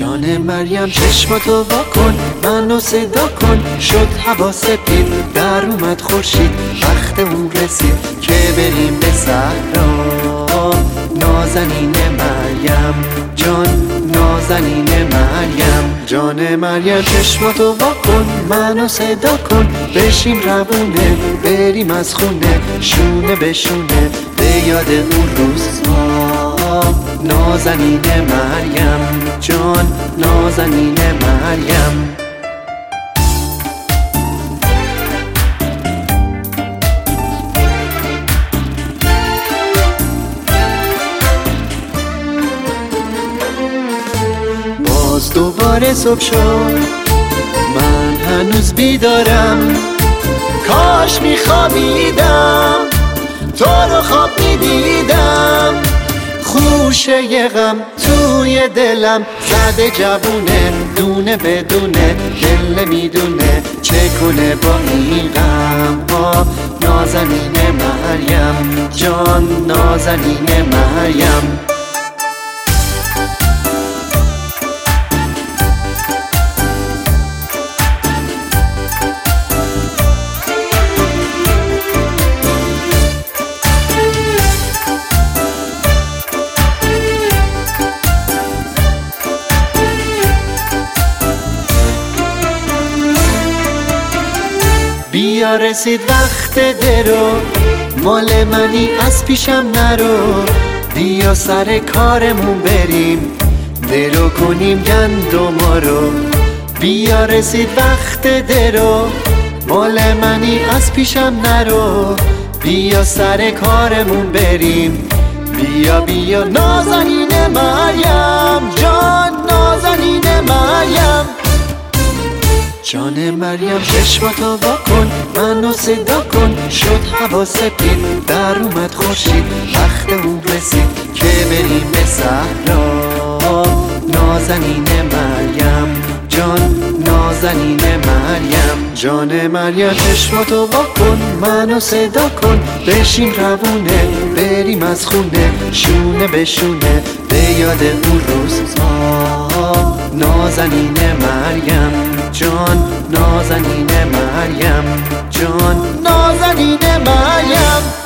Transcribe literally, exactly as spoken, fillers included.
جان مریم چشماتو وا کن، منو صدا کن. شد هوا سپید، در اومد خورشید، وقت اون رسید که بریم به صحرا. نازنین مریم جان، نازنین مریم. جان مریم چشماتو وا کن، منو صدا کن. بشیم روونه، بریم از خونه، شونه به شونه، به یاد اون روزها. نازنین مریم جان، نازنین مریم. باز دوباره صبح شد، من هنوز بیدارم. کاش میخوابیدم، تو رو خواب میدیدم. خوشه غم توی دلم زده جوونه، دونه بدونه، دل میدونه چه کنه با این غم ها. نازنین مریم جان، نازنین مریم. بیا رسید وقت درو، مال منی از پیشم نرو. بیا سر کارمون بریم، درو کنیم گندما رو. بیا رسید وقت درو، مال منی از پیشم نرو. بیا سر کارمون بریم، بیا بیا نازنین مریم جان، نازنین مریم. جان مریم چشماتو وا کن، منو صدا کن. شد هوا سپید، در اومد خورشید، وقت اون رسید که بریم به صحرا. نازنین مریم جان، نازنین مریم. جان مریم چشماتو وا کن، منو صدا کن. بشیم روونه، بریم از خونه، شونه به شونه، به یاد اون روزها. نازنین مریم جان، نازنین مریم جان، نازنین مریم.